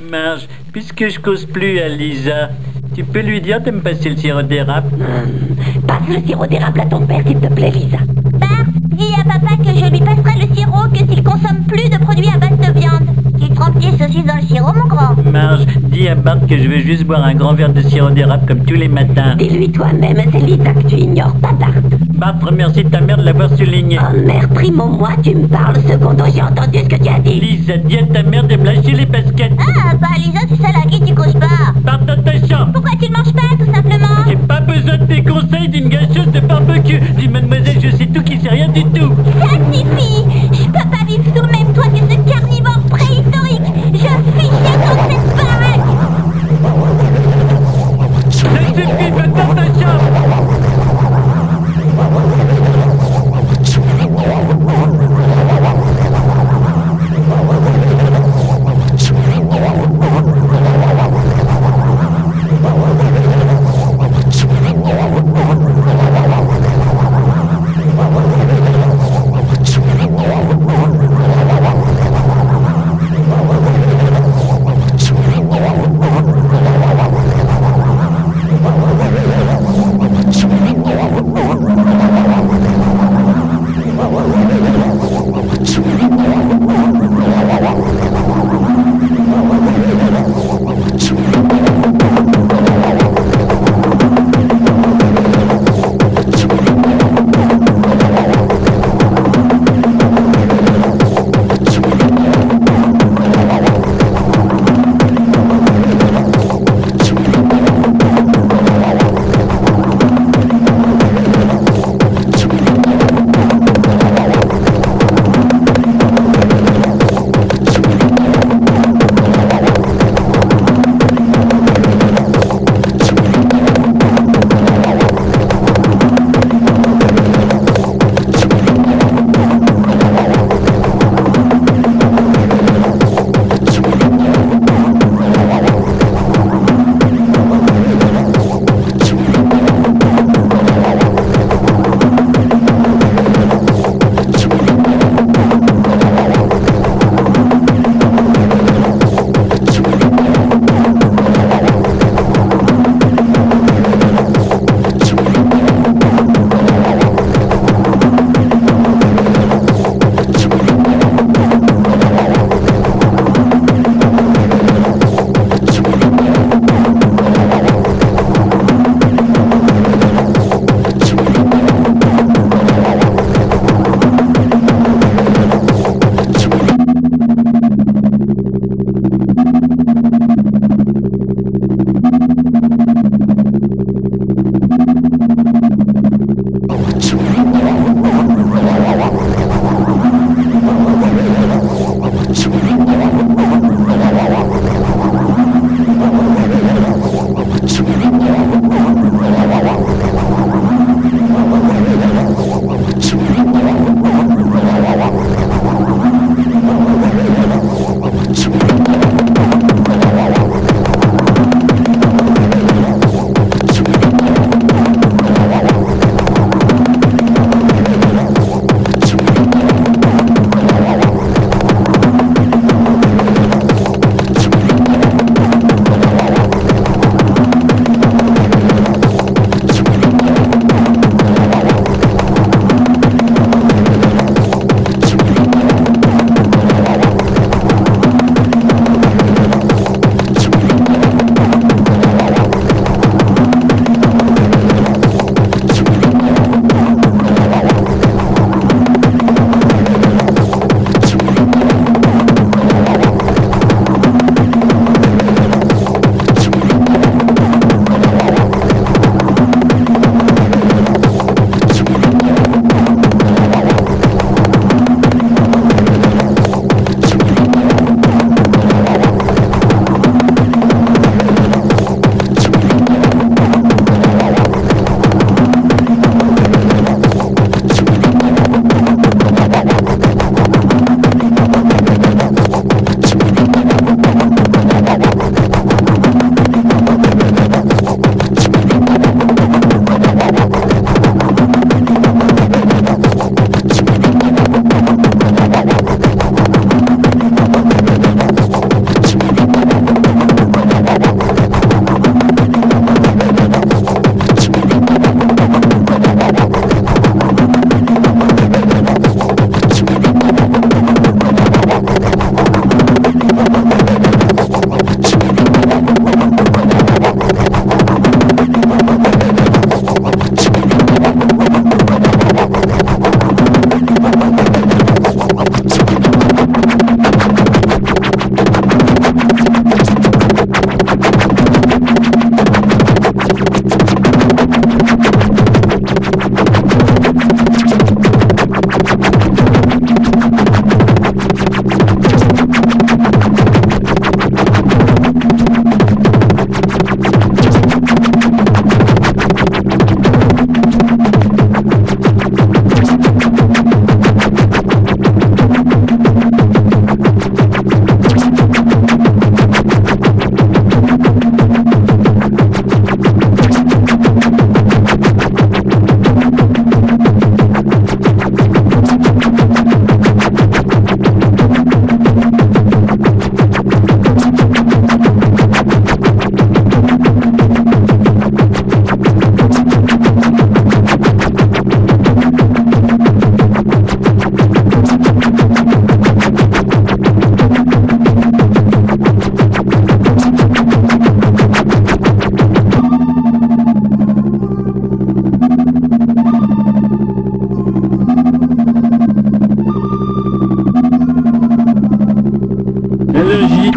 Marge, puisque je cause plus à Lisa, tu peux lui dire de me passer le sirop d'érable? Passe le sirop d'érable à ton père, s'il te plaît, Lisa. Bart, dis à papa que je lui passerai le sirop que s'il consomme plus de produits à base de viande. Tu trempes tes saucisses dans le sirop, mon grand? Marge, dis à Bart que je veux juste boire un grand verre de sirop d'érable comme tous les matins. Dis-lui toi-même, c'est Lisa que tu ignores, pas Bart. Bart, remercie ta mère de l'avoir souligné. Oh merde, Primo, moi, tu me parles, secondo, j'ai entendu ce que tu as dit. Lisa, dis à ta mère de me lâcher les baskets. Ah, bah Lisa, c'est celle à qui tu causes pas. Bart, dans ta chambre. Pourquoi tu ne manges pas, tout simplement? J'ai pas besoin de tes conseils d'une gâcheuse de barbecue. Dis mademoiselle, je sais tout qui sait rien du tout. Ça suffit. Je peux pas vivre sous le même toit que ce carnivore préhistorique. Je fichais dans cette baraque. Ça suffit, va dans ta chambre.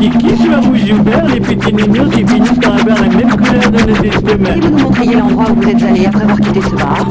kiki sur un rouge ouvert, les petits niños qui finissent par avoir la même couleur de nos estomacs. Et vous nous montriez l'endroit où vous êtes allé après avoir quitté ce bar.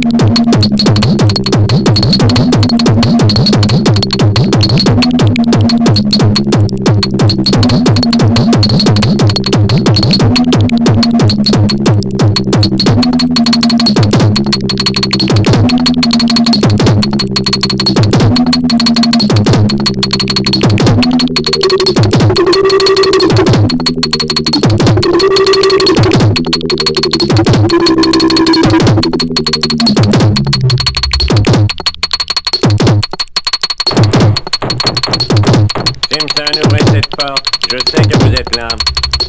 Simpson, ouvrez cette porte. Je sais que vous êtes là.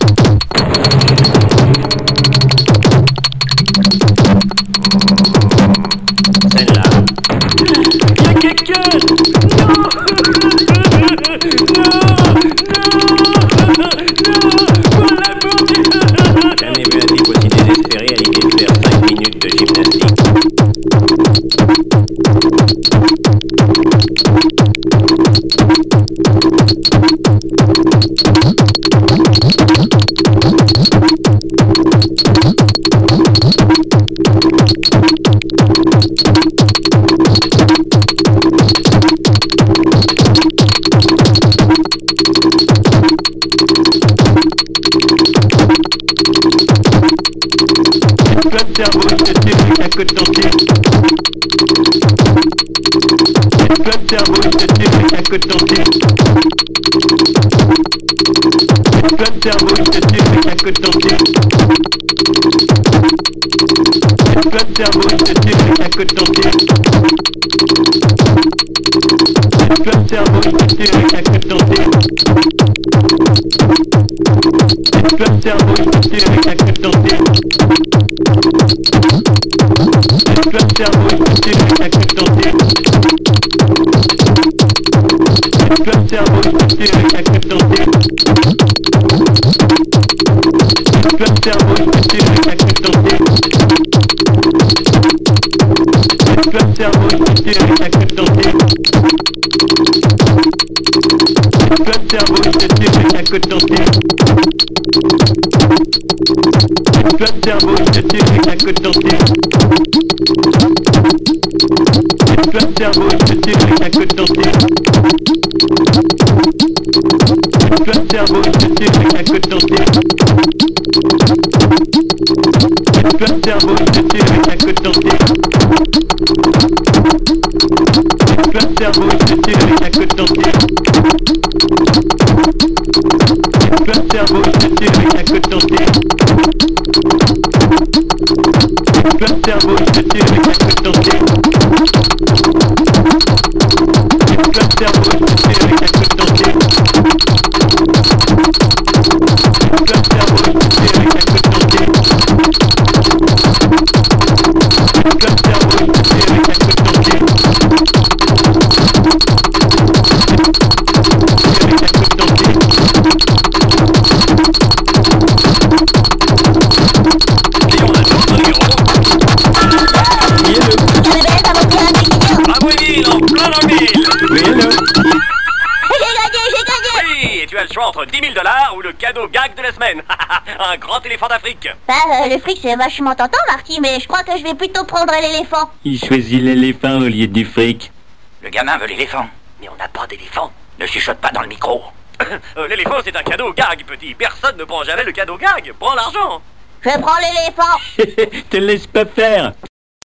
Celle-là. Il y a quelqu'un! Non! Pour l'amour de Dieu! Jamais vu un type aussi désespéré à l'idée de faire 5 minutes de gymnastique. Plein de cerveau, je te tire avec un code dentier. Plein de cerveau, je te tire avec un code dentier. Plein de cerveau, je te tire avec un code dentier. Plein de cerveau, je te tire avec un code dentier. Plein de cerveau, je te tire avec un code dentier. Plein de cerveau, je te tire avec un code dentier. Plein de cerveau, je te tire avec un code dentier. Plein de cerveau, je te tire avec un code dentier. Plein de cerveau, je te tire avec un code dentier. Plein de cerveau, je te tire avec un code dentier. Plein de cerveau, je te tire avec un code dentier. Plein de cerveau, je te tire avec un code dentier. Plein de cerveau, je te tire avec un code dentier. Plein de cerveau, je te tire avec un code dentier. Plein de cerveau, je te tire avec un code dentier. Plein de cerveau, je te tire avec un code dentier. Plein de cerveau, je te tire avec un code dentier. Plein de cerveau, je te tire avec un code dentier. Plein de cerveau, je te tire avec un code dentier. Plein de cerveau, je te tire avec un code dentier. Plein de cerveau, je te tire avec un code dentier. Avec un code dentier. Bravo Emile, en plein dans le mille. Oui, hello. J'ai gagné! Oui, et tu as le choix entre 10 000 $ ou le cadeau gag de la semaine. Un grand éléphant d'Afrique. Bah, le fric, c'est vachement tentant, Marty, mais je crois que je vais plutôt prendre l'éléphant. Il choisit l'éléphant au lieu du fric. Le gamin veut l'éléphant. Mais on n'a pas d'éléphant. Ne chuchote pas dans le micro. L'éléphant, c'est un cadeau gag, petit. Personne ne prend jamais le cadeau gag. Prends l'argent. Je prends l'éléphant. Te laisse pas faire.